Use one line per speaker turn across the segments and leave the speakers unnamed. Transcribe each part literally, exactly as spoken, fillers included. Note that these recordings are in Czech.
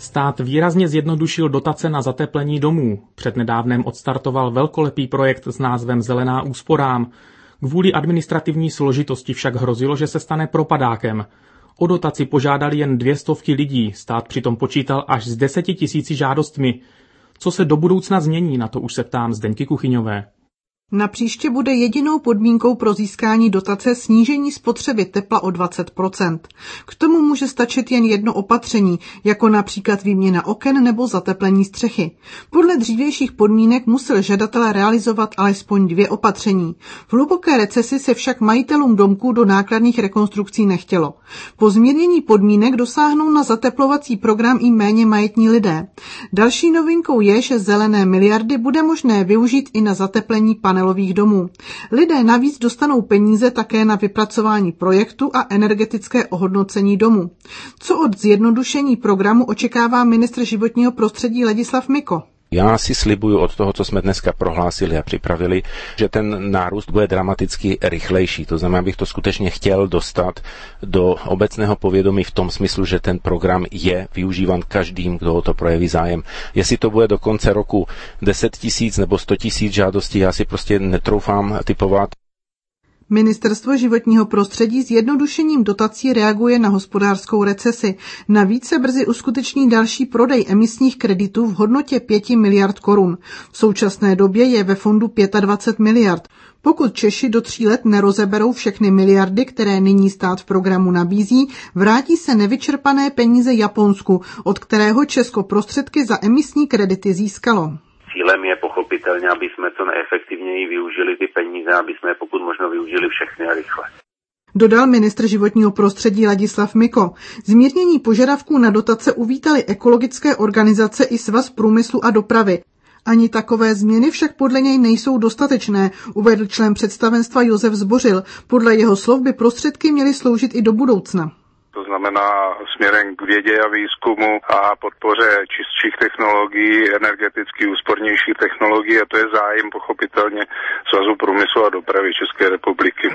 Stát výrazně zjednodušil dotace na zateplení domů. Přednedávnem odstartoval velkolepý projekt s názvem Zelená úsporám. Kvůli administrativní složitosti však hrozilo, že se stane propadákem. O dotaci požádali jen dvě stovky lidí, stát přitom počítal až s deseti tisíci žádostmi. Co se do budoucna změní, na to už se ptám Zdeňky Kuchyňové.
Na příště bude jedinou podmínkou pro získání dotace snížení spotřeby tepla o dvacet procent. K tomu může stačit jen jedno opatření, jako například výměna oken nebo zateplení střechy. Podle dřívějších podmínek musel žadatel realizovat alespoň dvě opatření. V hluboké recesi se však majitelům domků do nákladných rekonstrukcí nechtělo. Po zmírnění podmínek dosáhnou na zateplovací program i méně majetní lidé. Další novinkou je, že zelené miliardy bude možné využít i na zateplení panelových domů. Lidé navíc dostanou peníze také na vypracování projektu a energetické ohodnocení domu. Co od zjednodušení programu očekává ministr životního prostředí Ladislav Miko?
Já si slibuju od toho, co jsme dneska prohlásili a připravili, že ten nárůst bude dramaticky rychlejší. To znamená, bych to skutečně chtěl dostat do obecného povědomí v tom smyslu, že ten program je využívan každým, kdo o to projeví zájem. Jestli to bude do konce roku deset tisíc nebo sto tisíc žádostí, já si prostě netroufám tipovat.
Ministerstvo životního prostředí zjednodušením dotací reaguje na hospodářskou recesi. Navíc se brzy uskuteční další prodej emisních kreditů v hodnotě pět miliard korun. V současné době je ve fondu dvacet pět miliard. Pokud Češi do tří let nerozeberou všechny miliardy, které nyní stát v programu nabízí, vrátí se nevyčerpané peníze Japonsku, od kterého Česko prostředky za emisní kredity získalo.
Cílem je pochopitelně, aby jsme co nejefektivněji využili ty peníze, aby jsme je pokud možno využili všechny a rychle.
Dodal ministr životního prostředí Ladislav Miko. Zmírnění požadavků na dotace uvítali ekologické organizace i Svaz průmyslu a dopravy. Ani takové změny však podle něj nejsou dostatečné, uvedl člen představenstva Josef Zbořil. Podle jeho slov by prostředky měly sloužit i do budoucna.
To znamená směrem k vědě a výzkumu a podpoře čistších technologií, energeticky úspornějších technologií, a to je zájem pochopitelně Svazu průmyslu a dopravy České republiky.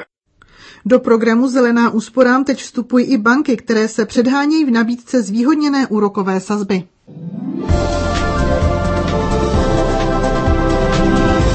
Do programu Zelená úsporám teď vstupují i banky, které se předhánějí v nabídce zvýhodněné úrokové sazby.